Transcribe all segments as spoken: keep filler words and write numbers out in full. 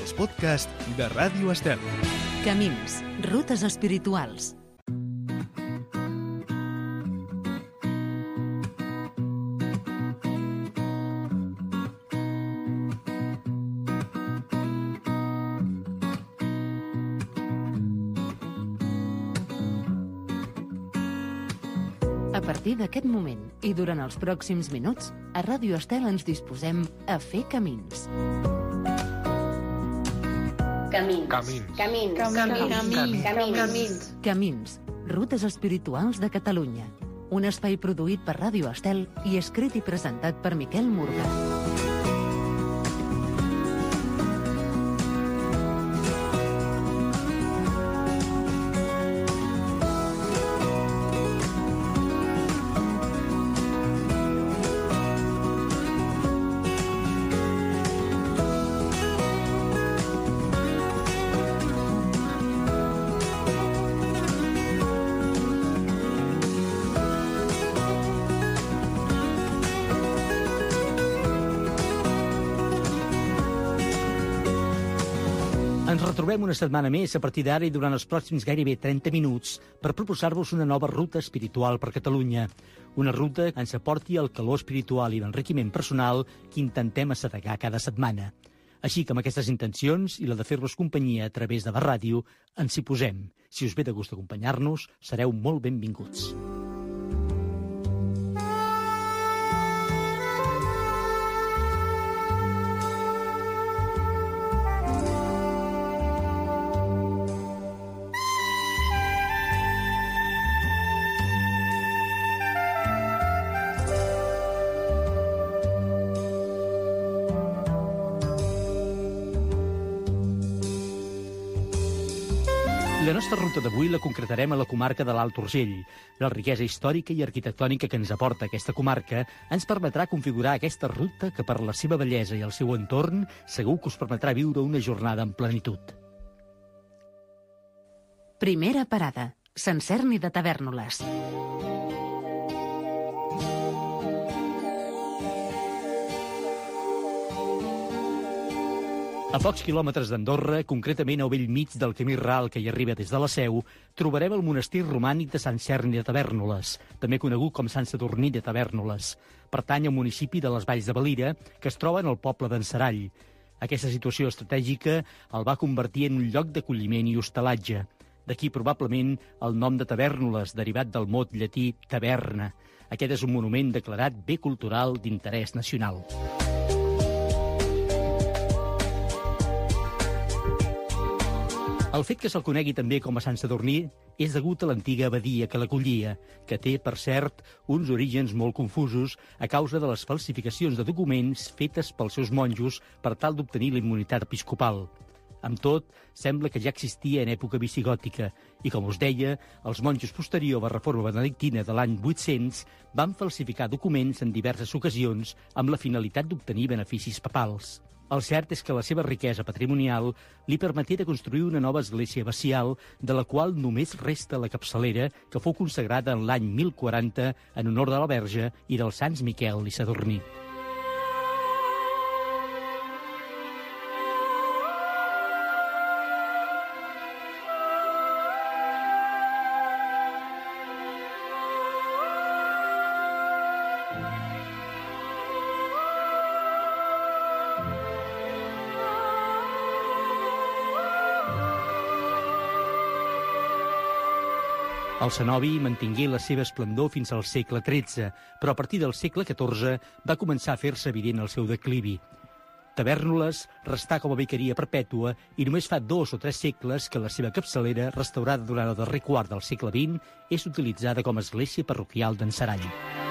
els podcasts de Ràdio Estel. Camins, rutes espirituals. A partir d'aquest moment i durant els pròxims minuts, a Ràdio Estel ens disposem a fer camins. Camins. Camins. Camins. Camins. Camins. Camins. Camins, rutes espirituals de Catalunya. Un espai produït per Ràdio Estel i escrit i presentat per Miquel Murga. Ens retrobem una setmana més a partir d'ara i durant els pròxims gairebé trenta minuts per proposar-vos una nova ruta espiritual per Catalunya. Una ruta que ens aporti el calor espiritual i l'enriquiment personal que intentem assedegar cada setmana. Així que amb aquestes intencions i la de fer-vos companyia a través de la ràdio, ens hi posem. Si us ve de gust acompanyar-nos, sereu molt benvinguts. La nostra ruta d'avui la concretarem a la comarca de l'Alt Urgell. La riquesa històrica i arquitectònica que ens aporta aquesta comarca ens permetrà configurar aquesta ruta que per la seva bellesa i el seu entorn segur que us permetrà viure una jornada en plenitud. Primera parada, Sant Cerni de Tavèrnoles. A pocs quilòmetres d'Andorra, concretament al bell mig del camí ral que hi arriba des de la Seu, trobarem el monestir romànic de Sant Cerni de Tavèrnoles, també conegut com Sant Sadurní de Tavèrnoles. Pertany al municipi de les Valls de Valira, que es troba en el poble d'en Serall. Aquesta situació estratègica el va convertir en un lloc d'acolliment i hostalatge. D'aquí probablement el nom de Tavèrnoles, derivat del mot llatí taverna. Aquest és un monument declarat bé cultural d'interès nacional. El fet que se'l conegui també com a Sant Sadurní és degut a l'antiga abadia que l'acollia, que té, per cert, uns orígens molt confusos a causa de les falsificacions de documents fetes pels seus monjos per tal d'obtenir la immunitat episcopal. Amb tot, sembla que ja existia en època visigòtica i, com us deia, els monjos posteriors a la reforma benedictina de l'any vuit-cents van falsificar documents en diverses ocasions amb la finalitat d'obtenir beneficis papals. El cert és que la seva riquesa patrimonial li permeté de construir una nova església abacial, de la qual només resta la capçalera, que fou consagrada en l'any mil quaranta en honor de la Verge i dels sants Miquel i Sadurní. El cenobi mantingué la seva esplendor fins al segle tretze, però a partir del segle catorze va començar a fer-se evident el seu declivi. Tavèrnoles restà com a vicaria perpètua i només fa dos o tres segles que la seva capçalera, restaurada durant el darrer quart del segle vint, és utilitzada com a església parroquial d'en Serall.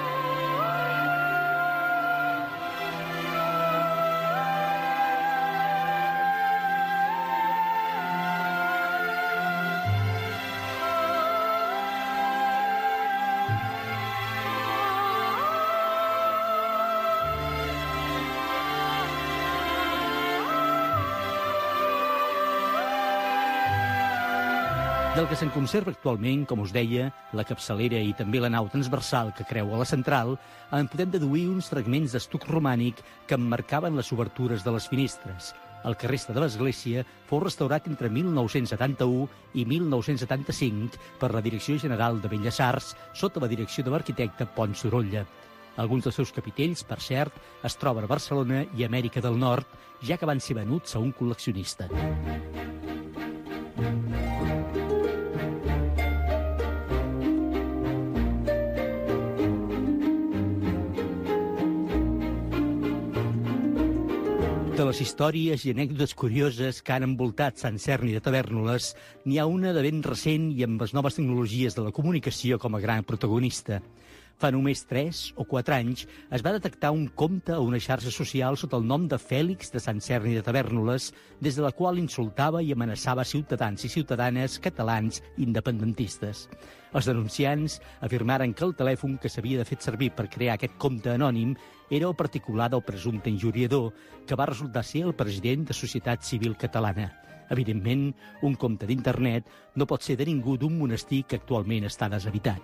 Del que se'n conserva actualment, com us deia, la capçalera i també la nau transversal que creua la central, en podem deduir uns fragments d'estuc romànic que emmarcaven les obertures de les finestres. El que resta de l'església fou restaurat entre mil nou-cents setanta-u i mil nou-cents setanta-cinc per la Direcció General de Belles Arts sota la direcció de l'arquitecte Pont Sorolla. Alguns dels seus capitells, per cert, es troben a Barcelona i Amèrica del Nord, ja que van ser venuts a un col·leccionista. De les històries i anècdotes curioses que han envoltat Sant Cerni de Tavèrnoles, n'hi ha una de ben recent i amb les noves tecnologies de la comunicació com a gran protagonista. Fa només tres o quatre anys es va detectar un compte a una xarxa social sota el nom de Fèlix de Sant Cerni de Tavèrnoles, des de la qual insultava i amenaçava ciutadans i ciutadanes catalans independentistes. Els denunciants afirmaren que el telèfon que s'havia de fet servir per crear aquest compte anònim era el particular del presumpte injuriador, que va resultar ser el president de Societat Civil Catalana. Evidentment, un compte d'internet no pot ser de ningú d'un monestir que actualment està deshabitat.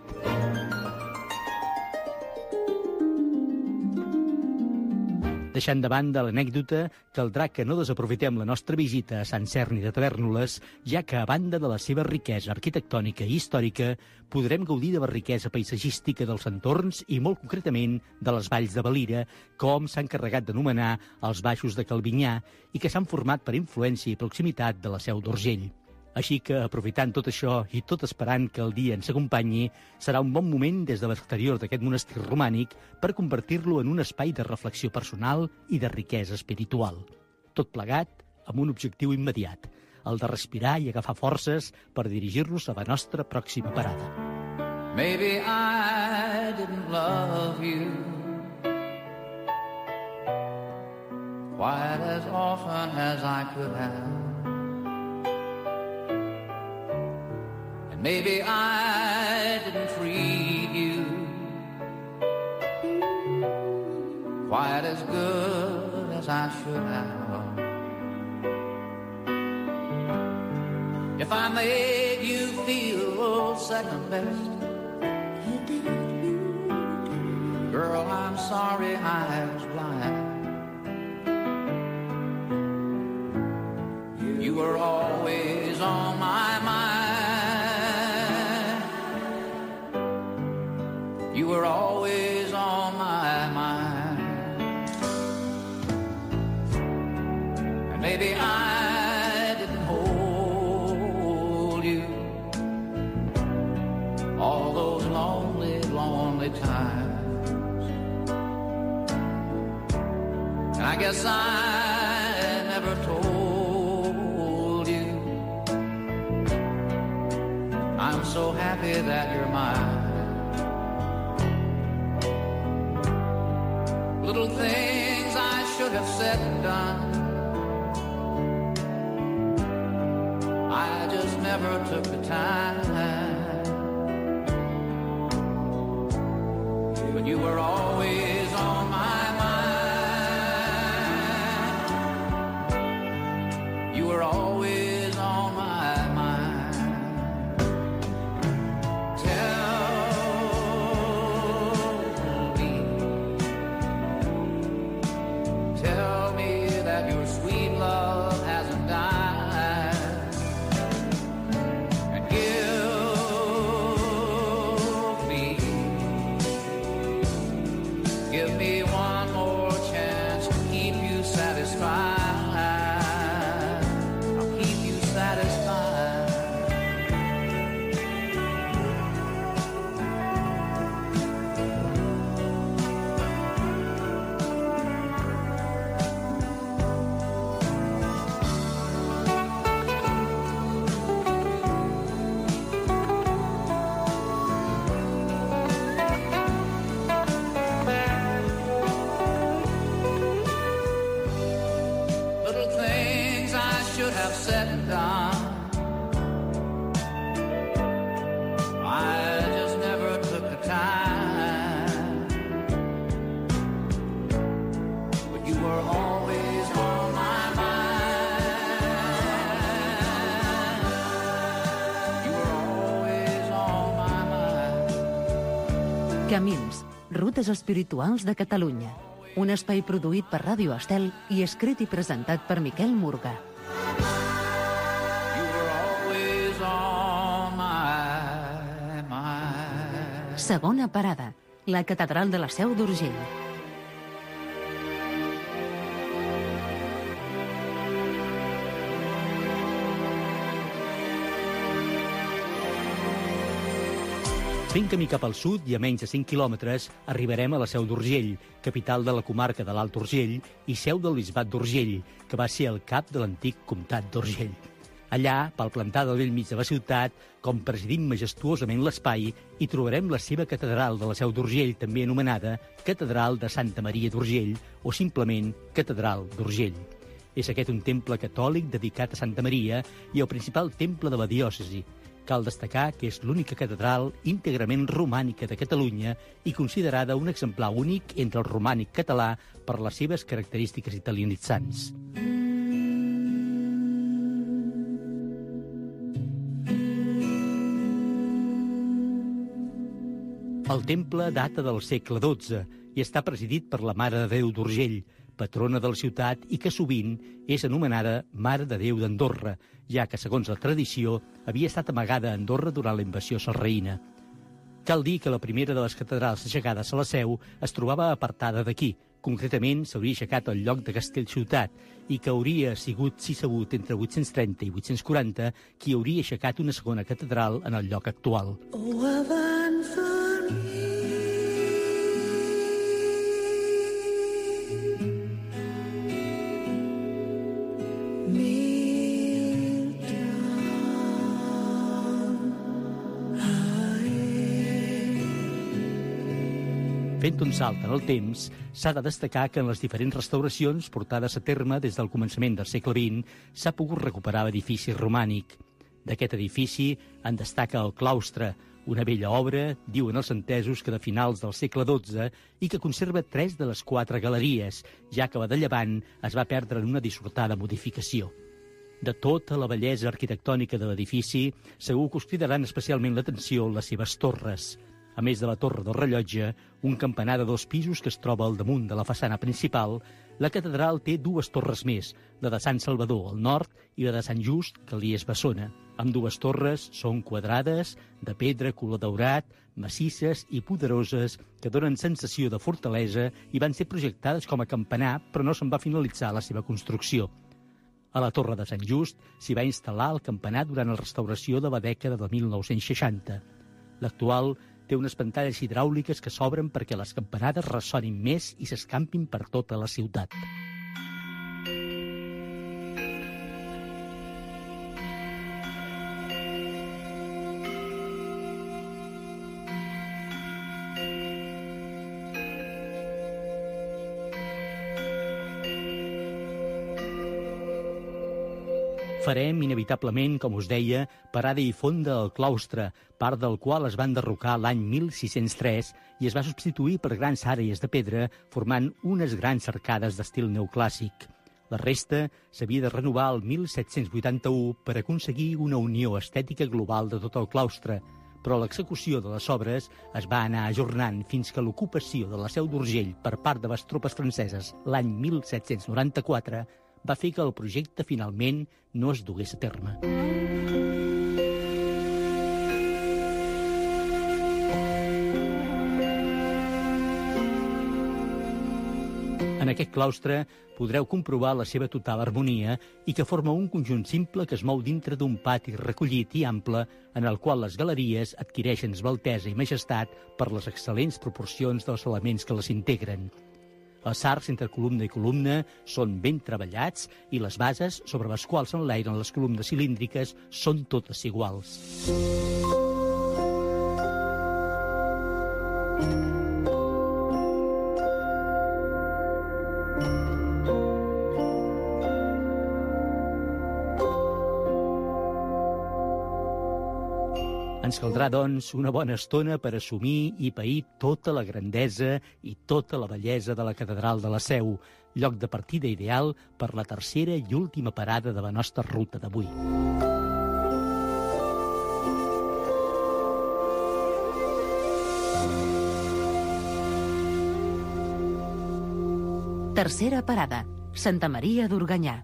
Deixant de banda l'anècdota, caldrà que no desaprofitem la nostra visita a Sant Cerni de Tavèrnoles, ja que, a banda de la seva riquesa arquitectònica i històrica, podrem gaudir de la riquesa paisatgística dels entorns i, molt concretament, de les valls de Valira, com s'han encarregat d'anomenar els Baixos de Calbinyà i que s'han format per influència i proximitat de la Seu d'Urgell. Així que, aprofitant tot això i tot esperant que el dia ens acompanyi, serà un bon moment des de l'exterior d'aquest monestir romànic per convertir-lo en un espai de reflexió personal i de riquesa espiritual. Tot plegat amb un objectiu immediat, el de respirar i agafar forces per dirigir-nos a la nostra pròxima parada. Maybe I didn't love you quite as often as I could have. Maybe I didn't treat you quite as good as I should have. If I made you feel second best, girl, I'm sorry I was blind. You were always on my mind. You were always on my mind. And maybe I didn't hold you all those lonely, lonely times. And I guess I never told you I'm so happy that you're mine. Little things I should have said and done, I just never took the time. But you were always on my mind. You were always on my mind. Tell me that your sweet love hasn't died, and give me, give me one more chance to keep you satisfied. I'll keep you satisfied. Said and done, I just never took the time. But you were always on my mind. You were always on my mind. Camins, rutes espirituals de Catalunya. un espai produït per Ràdio Estel i escrit i presentat per Miquel Murga. You were always on my mind. Segona parada, la Catedral de la Seu d'Urgell. Fent camí cap al sud i a menys de cinc quilòmetres arribarem a la Seu d'Urgell, capital de la comarca de l'Alt Urgell i seu del bisbat d'Urgell, que va ser el cap de l'antic comtat d'Urgell. Allà, palplantada al bell mig de la ciutat, com presidint majestuosament l'espai, hi trobarem la seva catedral de la Seu d'Urgell, també anomenada Catedral de Santa Maria d'Urgell o simplement Catedral d'Urgell. És aquest un temple catòlic dedicat a Santa Maria i el principal temple de la diòcesi. Cal destacar que és l'única catedral íntegrament romànica de Catalunya i considerada un exemplar únic entre el romànic català per les seves característiques italianitzants. El temple data del segle dotze i està presidit per la Mare de Déu d'Urgell, patrona de la ciutat i que sovint és anomenada Mare de Déu d'Andorra, ja que, segons la tradició, havia estat amagada a Andorra durant la invasió sarraïna. Cal dir que la primera de les catedrals aixecades a la Seu es trobava apartada d'aquí. Concretament, s'hauria aixecat al lloc de Castellciutat i que hauria sigut, si sabut, entre vuit-cents trenta i vuit-cents quaranta, qui hauria aixecat una segona catedral en el lloc actual. Oh, abans for me. Fent un salt en el temps, s'ha de destacar que en les diferents restauracions portades a terme des del començament del segle vint s'ha pogut recuperar l'edifici romànic. D'aquest edifici en destaca el claustre, una vella obra, diuen els entesos, que de finals del segle dotze i que conserva tres de les quatre galeries, ja que la de llevant es va perdre en una dissortada modificació. De tota la bellesa arquitectònica de l'edifici, segur que us cridaran especialment l'atenció les seves torres. A més de la torre del rellotge, un campanar de dos pisos que es troba al damunt de la façana principal, la catedral té dues torres més, la de Sant Salvador al nord i la de Sant Just, que li és bessona. Ambdues torres són quadrades, de pedra color daurat, massisses i poderoses, que donen sensació de fortalesa i van ser projectades com a campanar, però no se'n va finalitzar la seva construcció. A la torre de Sant Just s'hi va instal·lar el campanar durant la restauració de la dècada de mil nou-cents seixanta. L'actual té unes pantalles hidràuliques que s'obren perquè les campanades ressonin més i s'escampin per tota la ciutat. Farem, inevitablement, com us deia, parada i fonda al claustre, part del qual es va enderrocar l'any mil sis-cents tres i es va substituir per grans àrees de pedra, formant unes grans arcades d'estil neoclàssic. La resta s'havia de renovar el mil set-cents vuitanta-u per aconseguir una unió estètica global de tot el claustre, però l'execució de les obres es va anar ajornant fins que l'ocupació de la Seu d'Urgell per part de les tropes franceses l'any mil set-cents noranta-quatre va fer que el projecte finalment no es dugués a terme. En aquest claustre podreu comprovar la seva total harmonia i que forma un conjunt simple que es mou dintre d'un pati recollit i ample en el qual les galeries adquireixen esbaltesa i majestat per les excel·lents proporcions dels elements que les integren. Els arcs entre columna i columna són ben treballats i les bases sobre les quals s'enlairen les columnes cilíndriques són totes iguals. Ens caldrà, doncs, una bona estona per assumir i pair tota la grandesa i tota la bellesa de la Catedral de la Seu, lloc de partida ideal per la tercera i última parada de la nostra ruta d'avui. Tercera parada, Santa Maria d'Organyà.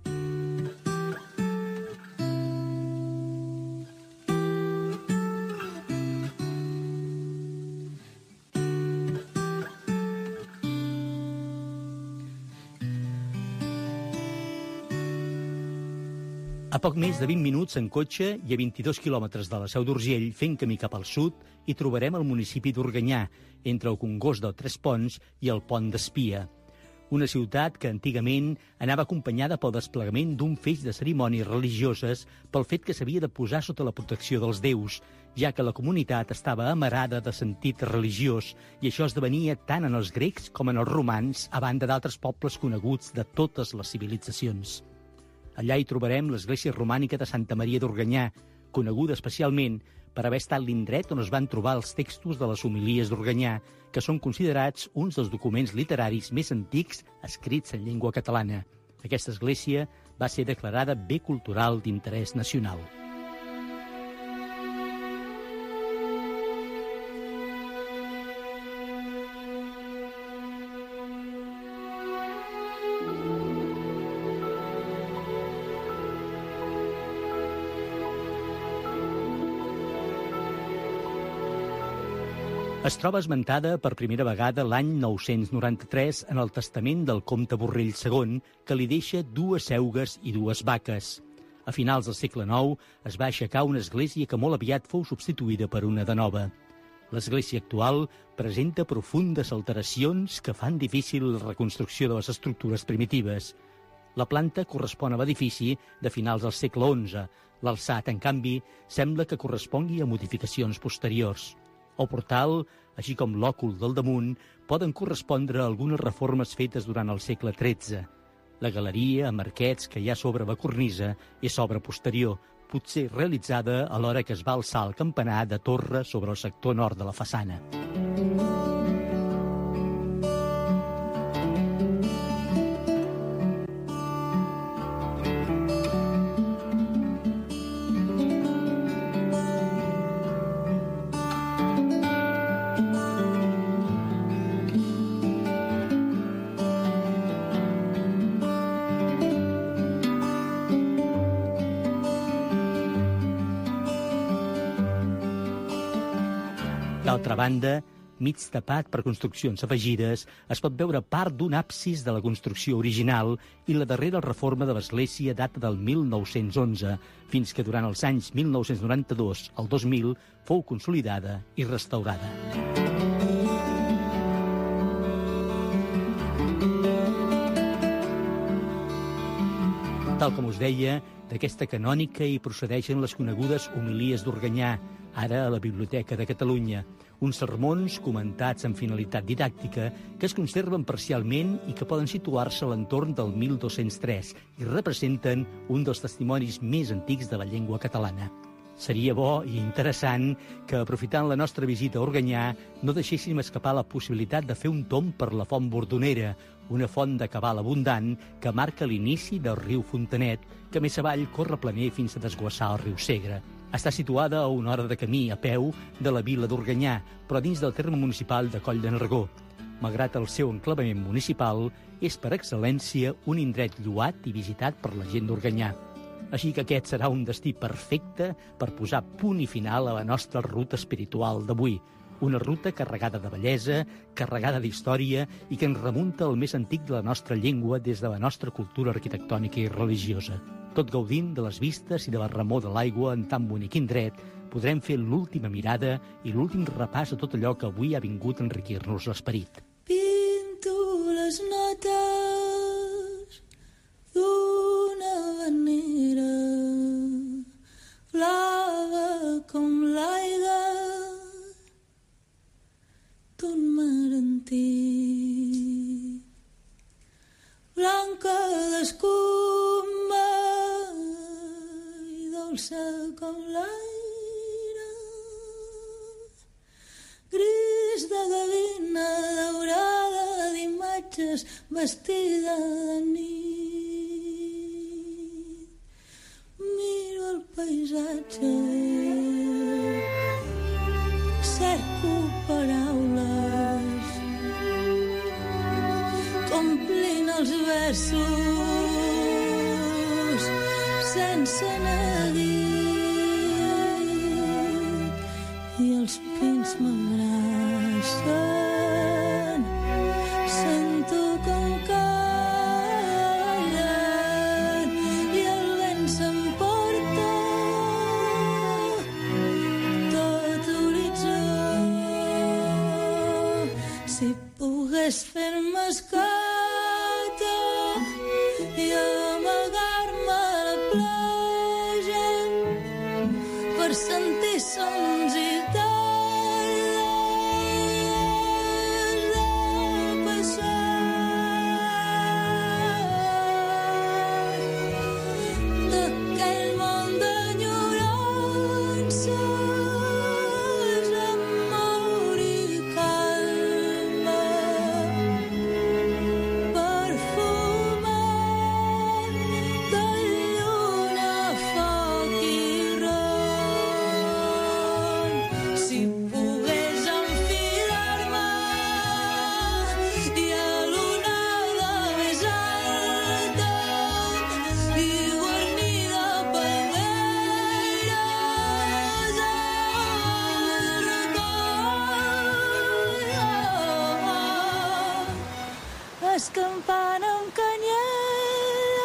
A poc més de vint minuts en cotxe i a vint-i-dos quilòmetres de la Seu d'Urgell, fent camí cap al sud, hi trobarem el municipi d'Organyà, entre el Congost de Tres Ponts i el Pont d'Espia. Una ciutat que antigament anava acompanyada pel desplegament d'un feix de cerimònies religioses pel fet que s'havia de posar sota la protecció dels déus, ja que la comunitat estava amarada de sentit religiós i això esdevenia tant en els grecs com en els romans, a banda d'altres pobles coneguts de totes les civilitzacions. Allà hi trobarem l'església romànica de Santa Maria d'Organyà, coneguda especialment per haver estat l'indret on es van trobar els textos de les homilies d'Organyà, que són considerats uns dels documents literaris més antics escrits en llengua catalana. Aquesta església va ser declarada bé cultural d'interès nacional. Es troba esmentada per primera vegada l'any nou-cents noranta-tres en el testament del comte Borrell segon, que li deixa dues eugues i dues vaques. A finals del segle nou es va aixecar una església que molt aviat fou substituïda per una de nova. L'església actual presenta profundes alteracions que fan difícil la reconstrucció de les estructures primitives. La planta correspon a l'edifici de finals del segle onze. L'alçat, en canvi, sembla que correspongui a modificacions posteriors. El portal, així com l'òcul del damunt, poden correspondre a algunes reformes fetes durant el segle tretze. La galeria, amb arquets que hi ha sobre la cornisa, és obra posterior, potser realitzada a l'hora que es va alçar el campanar de torre sobre el sector nord de la façana. D'altra banda, mig tapat per construccions afegides, es pot veure part d'un absis de la construcció original i la darrera reforma de l'església data del mil nou-cents onze, fins que durant els anys mil nou-cents noranta-dos al dos mil fou consolidada i restaurada. Tal com us deia, d'aquesta canònica hi procedeixen les conegudes homilies d'Organyà, ara a la Biblioteca de Catalunya, uns sermons comentats amb finalitat didàctica que es conserven parcialment i que poden situar-se a l'entorn del mil dos-cents tres i representen un dels testimonis més antics de la llengua catalana. Seria bo i interessant que, aprofitant la nostra visita a Organyà, no deixéssim escapar la possibilitat de fer un tomb per la Font Bordonera, una font de cabal abundant que marca l'inici del riu Fontanet, que més avall corre planer fins a desguassar el riu Segre. Està situada a una hora de camí a peu de la vila d'Organyà, però dins del terme municipal de Coll de Nargó. Malgrat el seu enclavament municipal, és per excel·lència un indret lloat i visitat per la gent d'Organyà. Així que aquest serà un destí perfecte per posar punt i final a la nostra ruta espiritual d'avui. Una ruta carregada de bellesa, carregada d'història i que ens remunta al més antic de la nostra llengua des de la nostra cultura arquitectònica i religiosa. Tot gaudint de les vistes i de la remor de l'aigua en tan bonic indret, podrem fer l'última mirada i l'últim repàs a tot allò que avui ha vingut a enriquir-nos l'esperit. Pinto les notes d'una vanera blava com l'aigua d'un mar antic, blanca d'escuma i dolça com l'aire, gris de gavina daurada d'imatges vestida de nit. Miro el paisatge, cerco paraules, complint els versos sense neguit i els pins m'abracen. Sento com callen i el vent s'emporta tot l'horitzó. Si pogués fer-me escata i amagar-me a la platja per sentir sons i tardes de passat d'aquell món d'enyorances, amor i calma, perfumat de lluna, foc i ron. Si pogués enfilar-me i a l'onada més alta i guarnida palmeres al record, escampant amb canyella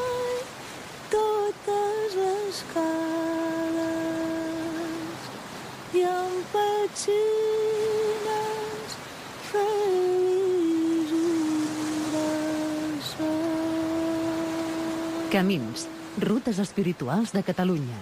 totes les cales i amb petxines feliç un braçat. Camins, rutes espirituals de Catalunya.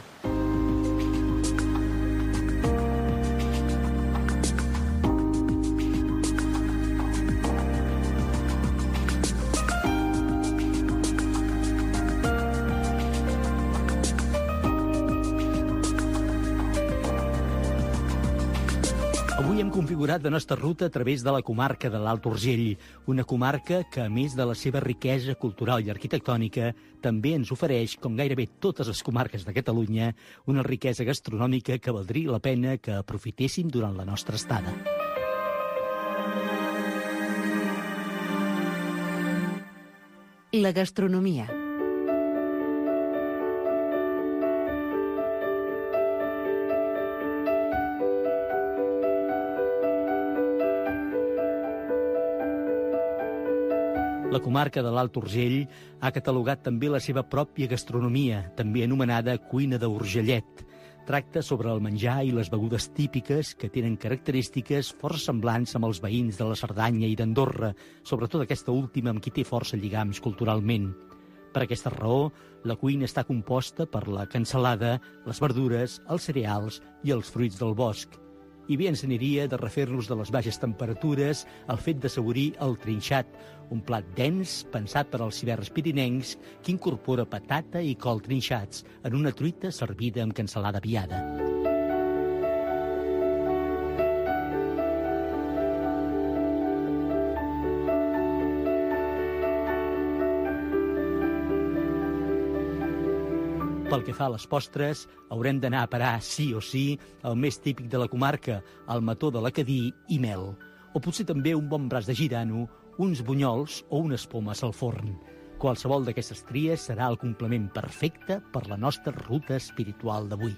Avui hem configurat la nostra ruta a través de la comarca de l'Alt Urgell, una comarca que, a més de la seva riquesa cultural i arquitectònica, també ens ofereix, com gairebé totes les comarques de Catalunya, una riquesa gastronòmica que valdria la pena que aprofitéssim durant la nostra estada. La gastronomia. La comarca de l'Alt Urgell ha catalogat també la seva pròpia gastronomia, també anomenada cuina d'Urgellet. Tracta sobre el menjar i les begudes típiques que tenen característiques força semblants amb els veïns de la Cerdanya i d'Andorra, sobretot aquesta última amb qui té força lligams culturalment. Per aquesta raó, la cuina està composta per la cansalada, les verdures, els cereals i els fruits del bosc. I bé ens aniria de refer-nos de les baixes temperatures al fet d'assaborir el trinxat, un plat dens pensat per als hiverns pirinencs que incorpora patata i col trinxats en una truita servida amb cansalada viada. Pel que fa a les postres, haurem d'anar a parar, sí o sí, el més típic de la comarca, el mató de l'Acadí i mel. O potser també un bon braç de girano, uns bunyols o unes pomes al forn. Qualsevol d'aquestes tries serà el complement perfecte per la nostra ruta espiritual d'avui.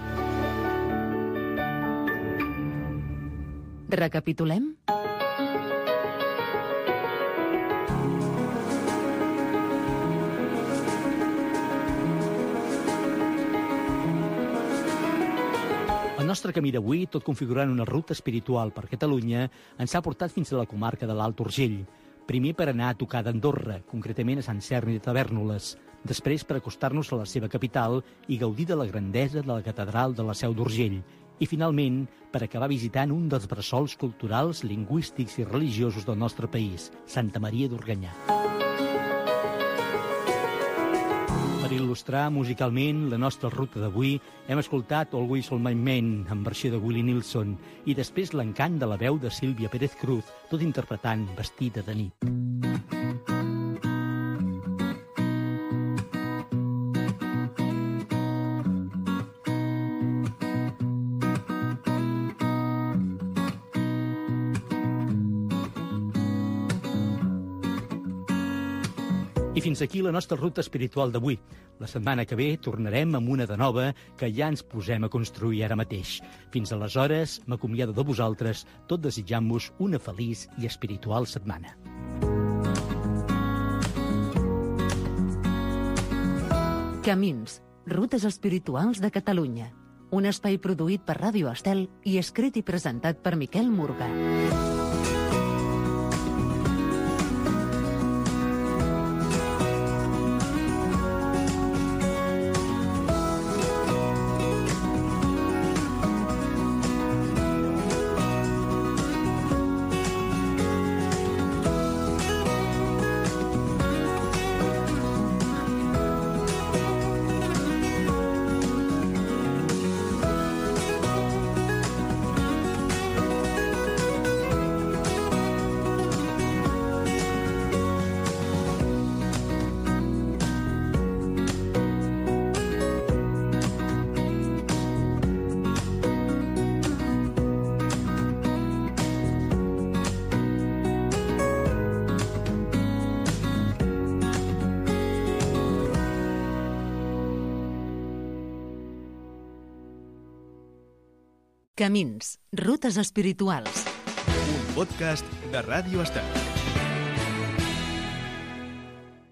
Recapitulem? El nostre camí d'avui, tot configurant una ruta espiritual per Catalunya, ens ha portat fins a la comarca de l'Alt Urgell. Primer per anar a tocar d'Andorra, concretament a Sant Cerni de Tavèrnoles. Després per acostar-nos a la seva capital i gaudir de la grandesa de la catedral de la Seu d'Urgell. I finalment per acabar visitant un dels bressols culturals, lingüístics i religiosos del nostre país, Santa Maria d'Organyà. Per il·lustrar musicalment la nostra ruta d'avui, hem escoltat Always on My Mind, en versió de Willie Nelson, i després l'encant de la veu de Sílvia Pérez Cruz, tot interpretant Vestida de nit. I fins aquí la nostra ruta espiritual d'avui. La setmana que ve tornarem amb una de nova que ja ens posem a construir ara mateix. Fins aleshores, m'acomiado de vosaltres, tot desitjant-vos una feliç i espiritual setmana. Camins, rutes espirituals de Catalunya. Un espai produït per Ràdio Estel i escrit i presentat per Miquel Morgà. Camins, rutes espirituals. Un podcast de Ràdio Estel.